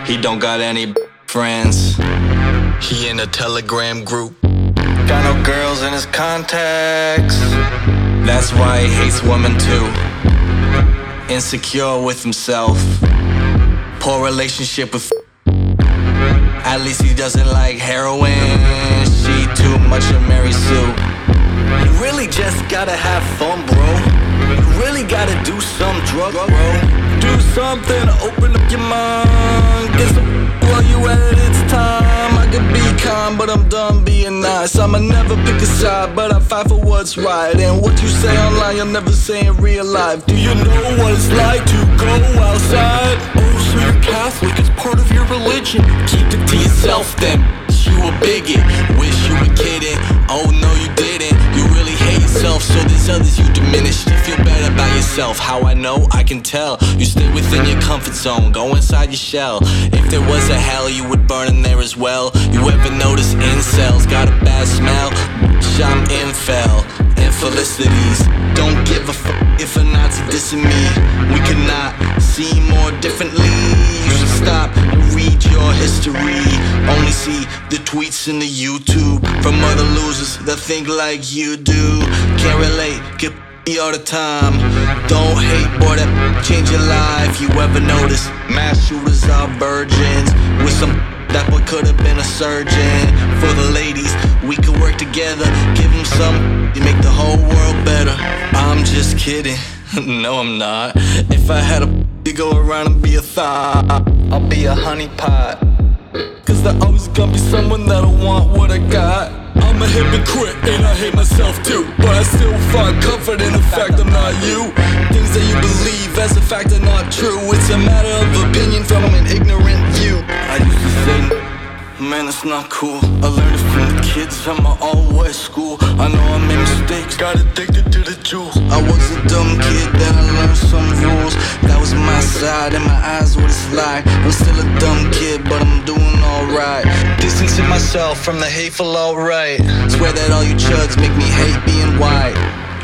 He don't got any friends. He in a Telegram group. Got no girls in his contacts. That's why he hates women too. Insecure with himself. Poor relationship with at least he doesn't like heroin. She too much of Mary Sue. You really just gotta have fun, bro. You really gotta do some drug, bro. Do something to open up your mind. Get some while you at it, it's time. I could be kind, but I'm done being nice. I'ma never pick a side, but I fight for what's right. And what you say online, you'll never say in real life. Do you know what it's like to go outside? Oh, so you're Catholic, it's part of your religion. Keep it to yourself then, you a bigot. Wish you were kidding, oh no you didn't. You really hate yourself, so there's others you diminish. You feel better about yourself, how I know, I can tell. You stay within your comfort zone, go inside your shell. If there was a hell, you would burn in there as well. You ever notice incels got a bad smell? I'm infel, infelicities. Don't give a fuck if a Nazi dissing me. We cannot see more differently. You should stop and read your history. Only see the tweets and the YouTube from other losers that think like you do. Can't relate, get all the time. Don't hate, boy, that change your life. You ever notice mass shooters are virgins with some that boy could have been a surgeon. For the ladies, we could work together. Give them some to make the whole world better. I'm just kidding, no I'm not. If I had a to go around and be a thought, I'll be a honeypot. Cause there always gonna be someone that'll want what I got. I'm a hypocrite and I hate myself too, but I still find comfort in the fact I'm not you. Things that you believe as a fact are not true. It's a matter of opinion from an ignorant view. I used to say, man, it's not cool. I learned it from the kids at my all-white school. I know I made mistakes, got addicted to the jewels. I was a dumb kid, then I learned some rules. That was my side and my eyes what it's like. I'm still a dumb kid, but I'm doing alright. Distancing myself from the hateful alright. Swear that all you chuds make me hate being white.